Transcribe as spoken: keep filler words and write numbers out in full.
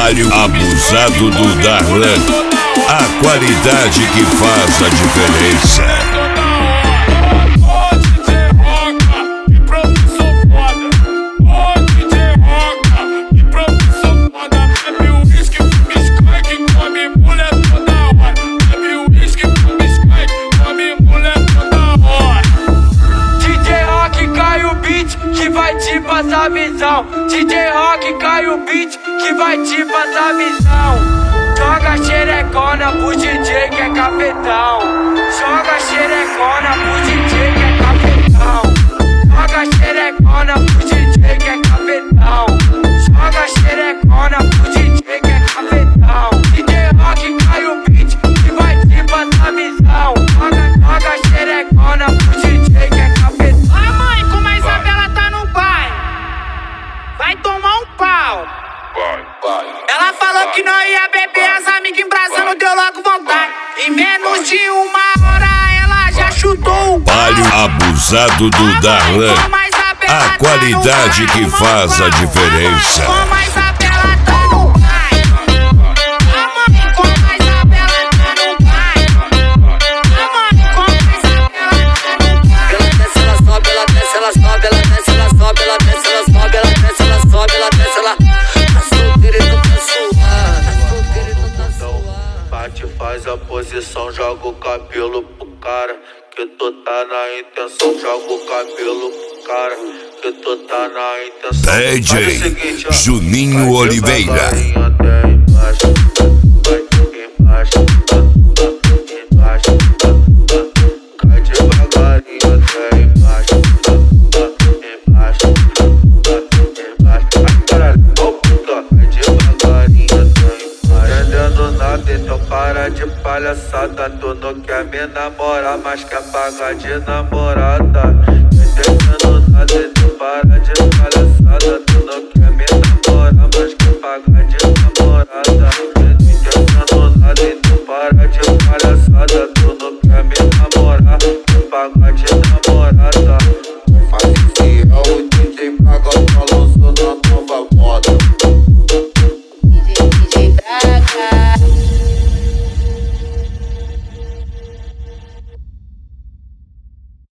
Palio abusado do Darlan, a qualidade que faz a diferença. Passar visão, D J Rock cai o beat que vai te passar visão. Joga xerecona pro D J que é cafetão. Joga xerecona pro D J que é cafetão. Joga xerecona pro D J que é cafetão. Joga xerecona pro D J que é cafetão. D J Rock cai o beat que vai te passar visão. Joga, joga xerecona pro D J que é cafetão. A mãe, como a Isabela tá no pai, vai tomar um pau. Vai, vai. Ela falou vai, que não ia beber, as amigas embraçando, deu logo vontade. Em menos de uma hora ela já chutou o Palio abusado do Darlan, a qualidade que faz a diferença. Como a Isabela tá no pai. A mãe, como a Isabela tá no pai. A mãe, como a Isabela tá no pai. Ela desce, ela sobe, ela desce, ela sobe, ela desce, ela sobe, ela desce, ela sobe, ela desce, ela sobe, ela desce, ela. Tá solteira e não tá suave, tá solteira e não tá suave. Bate, faz a posição, joga o cabelo pro cara. Que tu tá na intenção, joga o cabelo pro cara. Que tu tá na intenção. D J Faz o seguinte, ó. Juninho Vai Oliveira. devagarinho até embaixo. Vai embaixo, embaixo. Cai devagarinho até embaixo. Embaixo, embaixo. Ai, caralho, ô puta. Cai devagarinho até embaixo. Entendendo nada, então para de palhaçada. Tu não quer me namorar, mas quer pagar de namorada. Entendendo nada, então